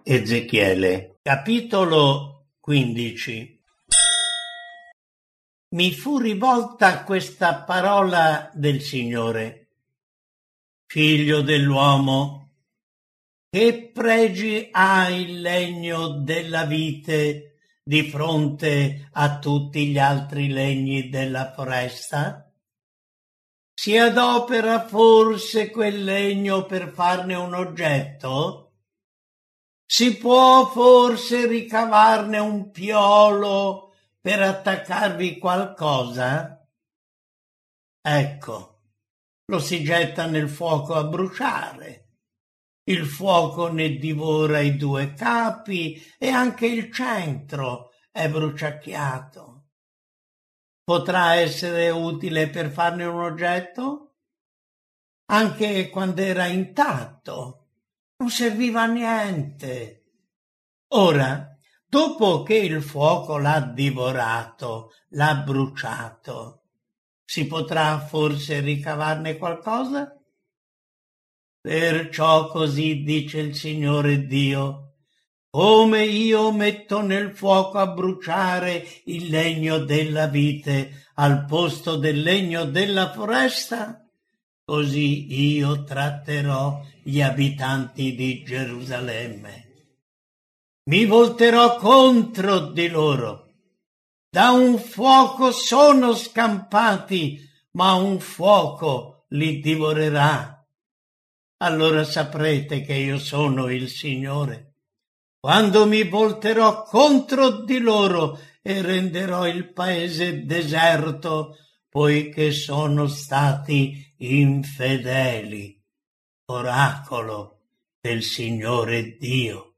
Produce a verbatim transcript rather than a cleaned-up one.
Ezechiele, capitolo quindici. Mi fu rivolta questa parola del Signore: figlio dell'uomo, che pregi ha il legno della vite di fronte a tutti gli altri legni della foresta? Si adopera forse quel legno per farne un oggetto? Si può forse ricavarne un piolo per attaccarvi qualcosa? Ecco, lo si getta nel fuoco a bruciare. Il fuoco ne divora i due capi e anche il centro è bruciacchiato. Potrà essere utile per farne un oggetto? Anche quando era intatto non serviva a niente. Ora, dopo che il fuoco l'ha divorato, l'ha bruciato, si potrà forse ricavarne qualcosa? Perciò così dice il Signore Dio: come io metto nel fuoco a bruciare il legno della vite al posto del legno della foresta, così io tratterò gli abitanti di Gerusalemme. Mi volterò contro di loro. Da un fuoco sono scampati, ma un fuoco li divorerà. Allora saprete che io sono il Signore, quando mi volterò contro di loro e renderò il paese deserto, poiché sono stati infedeli. Oracolo del Signore Dio.